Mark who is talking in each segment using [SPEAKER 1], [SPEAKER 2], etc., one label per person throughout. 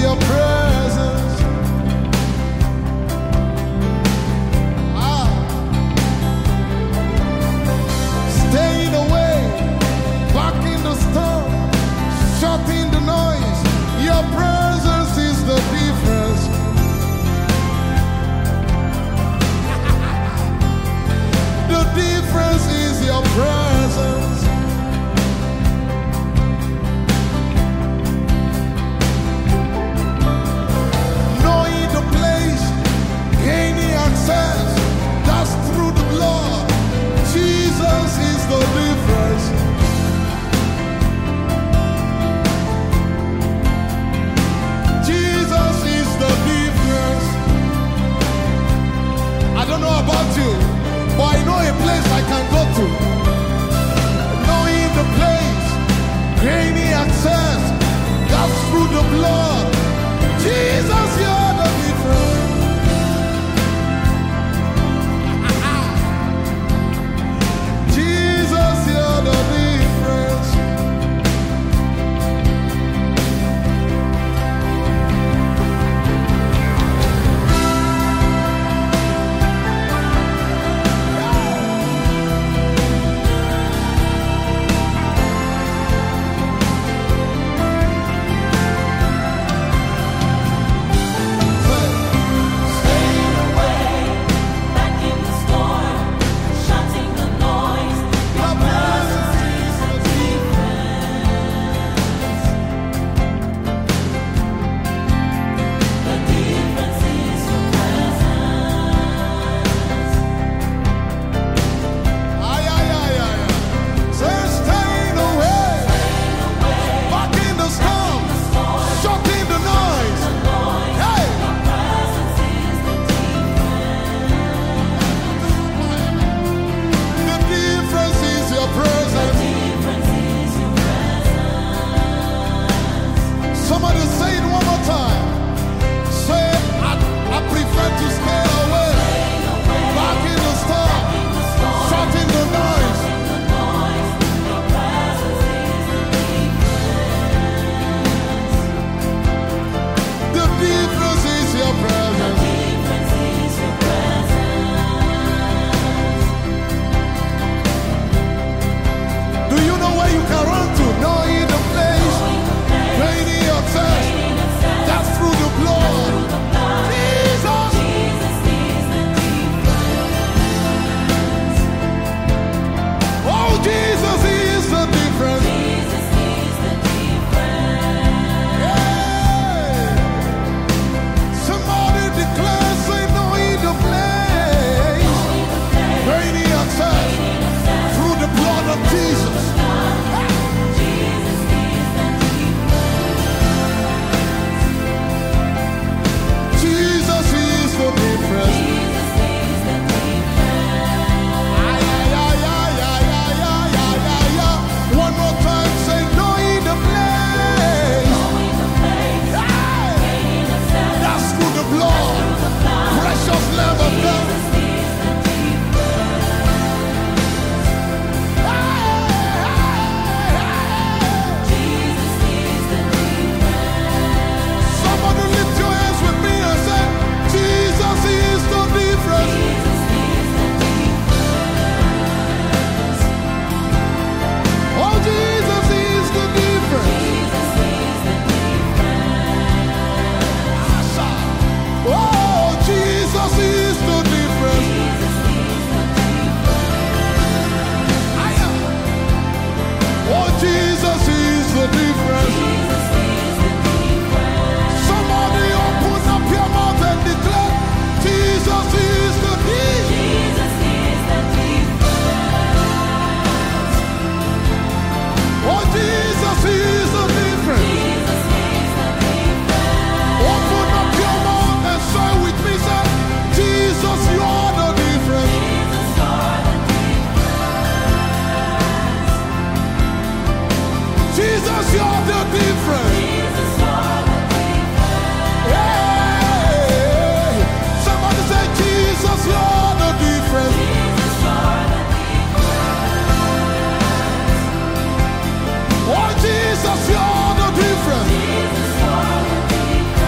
[SPEAKER 1] your presence. Staying away, blocking the storm, shutting the noise. Your presence is the difference. The difference is your presence. Knowing the place, gaining access, that's through the blood. Jesus is the difference. Jesus is the difference. I don't know about you, but I know a place I can go to. Knowing the place, gaining access, that's through the blood. Jesus, you're the difference. Jesus, you're the difference. Somebody say it one more time. Say, I prefer to stay away. Back in the storm. Shutting the noise. The difference is your presence. Do you know where you can run to? Knowing the place. Training yourself. That's through the blood. Jesus. Oh, Jesus is the difference. Yeah. Somebody declare, say, knowing the place. Training yourself through the blood of Jesus. Jesus is the difference. One more time, say, knowing the place. That's through the blood. Precious Lamb of God. Somebody lift your hands with me and say, Jesus is the difference. Oh, Jesus is the difference. Oh, Jesus is the difference. Oh, Jesus is the difference. Somebody open up your mouth and declare, Jesus is the difference. Oh, Jesus is the difference. Open up your mouth and say with me, say, Jesus, you are the difference. Jesus, you are the difference. Hey, somebody say, Jesus, you are the difference. Oh, Jesus, you are the difference.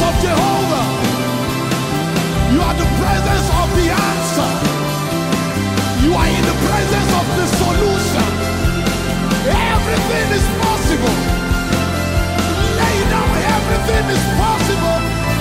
[SPEAKER 1] of Jehovah. You are the presence of the answer. You are in the presence of the solution. Everything is possible. Lay down, everything is possible.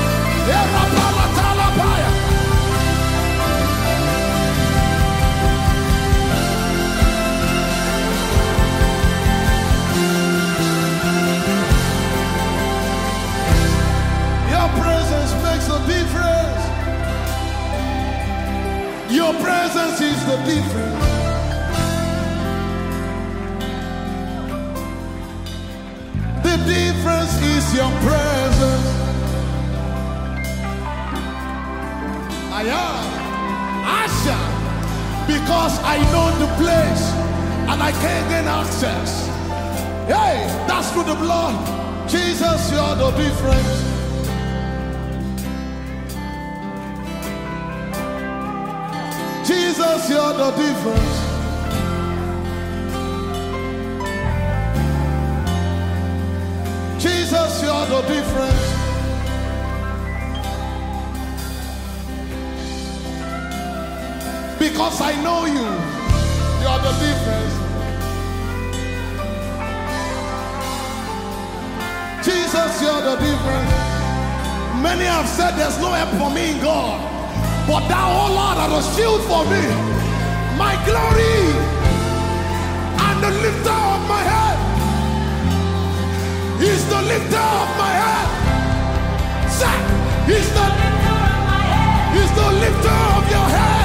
[SPEAKER 1] Your presence makes a difference. Your presence is the difference. The difference is your presence. I am Asha, because I know the place and I can't gain access. Hey, that's through the blood. Jesus, you're the difference. Jesus, you're the difference. Jesus, you're the difference. Because I know you, you're the difference. Jesus, you're the difference. Many have said there's no help for me in God, but thou, oh Lord, are a shield for me, my glory, and the lifter of my head. He's the lifter of my head. Say, he's the lifter of my head. He's the lifter of your head.